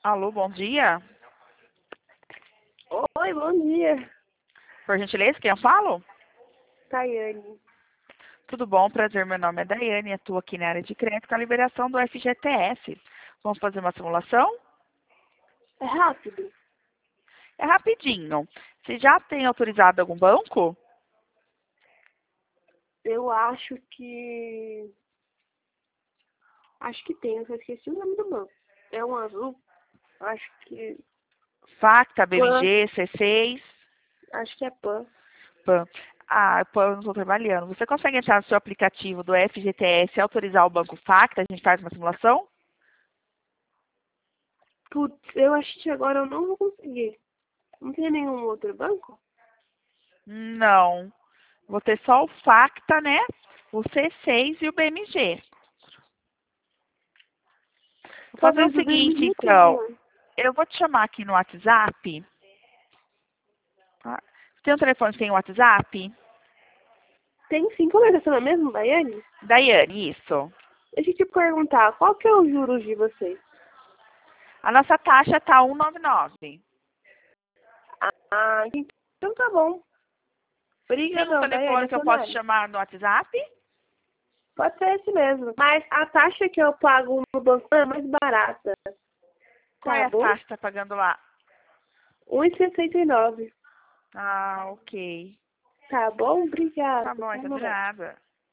Alô, bom dia. Oi, bom dia. Por gentileza, quem eu falo? Tayane. Tudo bom? Prazer, meu nome é Daiane, atuo aqui na área de crédito com a liberação do FGTS. Vamos fazer uma simulação? É rápido? É rapidinho. Você já tem autorizado algum banco? Eu acho que... Acho que tem, eu só esqueci o nome do banco. É um azul. Acho que... Facta, Pan. BMG, C6, Acho que é Pan. PAN. Ah, PAN eu não estou trabalhando. Você consegue entrar no seu aplicativo do FGTS e autorizar o banco Facta? A gente faz uma simulação? Putz, eu acho que agora eu não vou conseguir. Não tem nenhum outro banco? Não. Vou ter só o Facta, né? O C6 e o BMG. Vou fazer o Talvez o seguinte, BMG então. tenha. Eu vou te chamar aqui no WhatsApp. Tá? Você tem um telefone que tem WhatsApp? Tem sim, como é que é seu nome mesmo, Daiane? Daiane, isso. Deixa eu te perguntar, qual que é o juros de vocês? A nossa taxa tá 199. Então tá bom. Tem um Obrigadão, Daiane, telefone é que eu seu posso nome. chamar no WhatsApp? Pode ser esse mesmo. Mas a taxa que eu pago no banco é mais barata. Qual é Tá a bom? taxa que tá pagando lá? 1,69. Ah, ok. Tá bom? Tá Obrigada. bom, Até então de mais. nada.